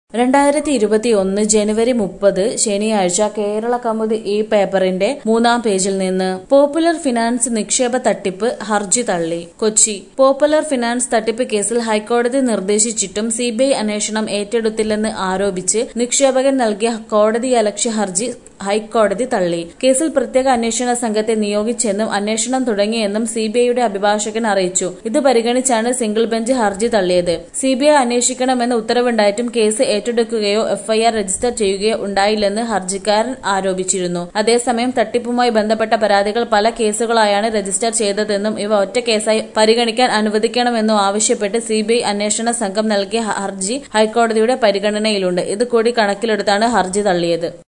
2021 ജനുവരി 30 ശനിയാഴ്ച കേരള കൗമുദി ഈ പേപ്പറിന്റെ 3-ാം പേജിൽ നിന്ന് പോപ്പുലർ ഫിനാൻസ് നിക്ഷേപ തട്ടിപ്പ് ഹർജി തള്ളി. കൊച്ചി പോപ്പുലർ ഫിനാൻസ് തട്ടിപ്പ് കേസിൽ ഹൈക്കോടതി നിർദ്ദേശിച്ചിട്ടും സിബിഐ അന്വേഷണം ഏറ്റെടുത്തില്ലെന്ന് ആരോപിച്ച് നിക്ഷേപകൻ നൽകിയ കോടതിയലക്ഷ്യ ഹർജി ഹൈക്കോടതി തള്ളി. കേസിൽ പ്രത്യേക അന്വേഷണ സംഘത്തെ നിയോഗിച്ചെന്നും അന്വേഷണം തുടങ്ങിയെന്നും സിബിഐയുടെ അഭിഭാഷകൻ അറിയിച്ചു. ഇത് പരിഗണിച്ചാണ് സിംഗിൾ ബെഞ്ച് ഹർജി തള്ളിയത്. സിബിഐ അന്വേഷിക്കണമെന്ന് ഉത്തരവുണ്ടായിട്ടും കേസ് ഏറ്റെടുക്കുകയോ എഫ്ഐആർ രജിസ്റ്റർ ചെയ്യുകയോ ഉണ്ടായില്ലെന്ന് ഹർജിക്കാരൻ ആരോപിച്ചിരുന്നു. അതേസമയം തട്ടിപ്പുമായി ബന്ധപ്പെട്ട പരാതികൾ പല കേസുകളായാണ് രജിസ്റ്റർ ചെയ്തതെന്നും ഇവ ഒറ്റ കേസായി പരിഗണിക്കാൻ അനുവദിക്കണമെന്നും ആവശ്യപ്പെട്ട് സിബിഐ അന്വേഷണ സംഘം നൽകിയ ഹർജി ഹൈക്കോടതിയുടെ പരിഗണനയിലുണ്ട്. ഇത് കൂടി കണക്കിലെടുത്താണ് ഹർജി തള്ളിയത്.